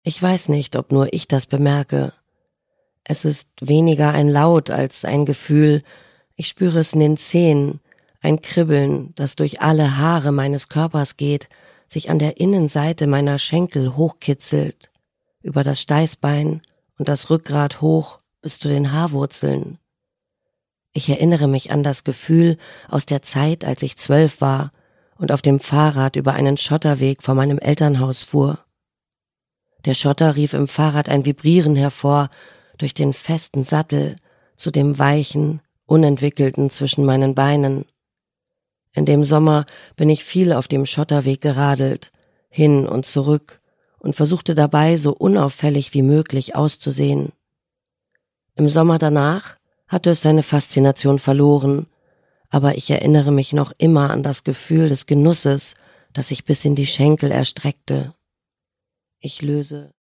Ich weiß nicht, ob nur ich das bemerke. Es ist weniger ein Laut als ein Gefühl. Ich spüre es in den Zehen, ein Kribbeln, das durch alle Haare meines Körpers geht, sich an der Innenseite meiner Schenkel hochkitzelt, über das Steißbein und das Rückgrat hoch bis zu den Haarwurzeln. Ich erinnere mich an das Gefühl aus der Zeit, als ich 12 war und auf dem Fahrrad über einen Schotterweg vor meinem Elternhaus fuhr. Der Schotter rief im Fahrrad ein Vibrieren hervor, durch den festen Sattel zu dem weichen, unentwickelten zwischen meinen Beinen. In dem Sommer bin ich viel auf dem Schotterweg geradelt, hin und zurück und versuchte dabei so unauffällig wie möglich auszusehen. Im Sommer danach hatte es seine Faszination verloren, aber ich erinnere mich noch immer an das Gefühl des Genusses, das sich bis in die Schenkel erstreckte. Ich löse